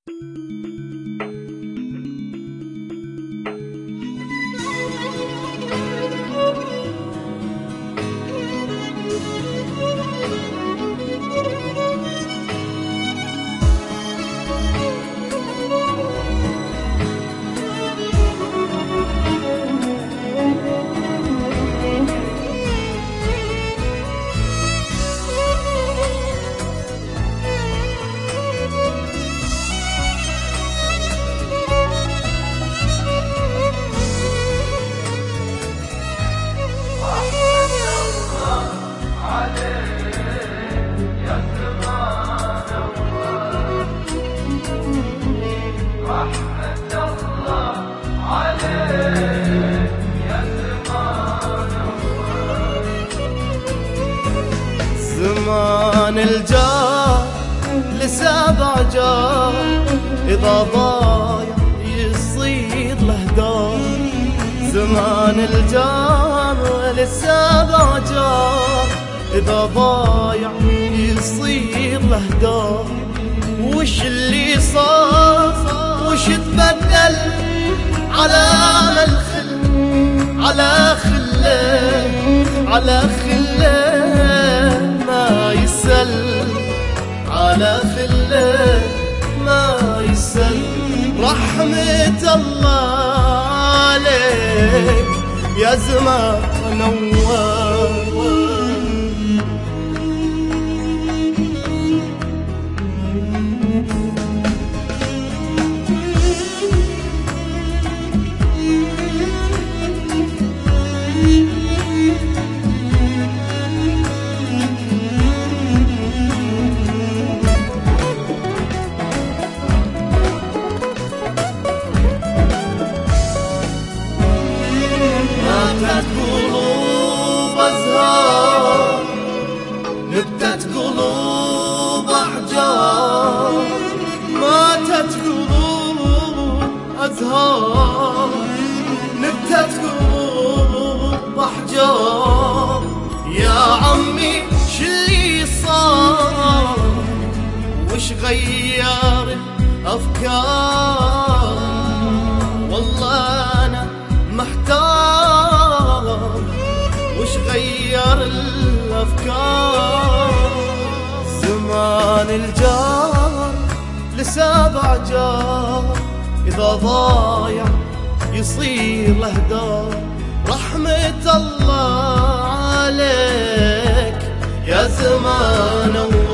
زمان الجار لسابع جار، إذا ضايع يصير له دار. زمان الجار لسابع جار، إذا ضايع يصير له دار. وش اللي صار وش تبدل على الخل، على خله، على خله ما يسل، على خله ما يسل. رحمة الله عليك يا زمان نوار. قلوب أزهار، نبتت قلوب أحجار. ماتت قلوب أزهار، نبتت قلوب أحجار. يا عمي شلي صار وش غير الأفكار؟ والله أنا محتار وش غير الأفكار. زمان الجار لسابع جار، إذا ضايع يصير له دار. رحمة الله عليك يا زمان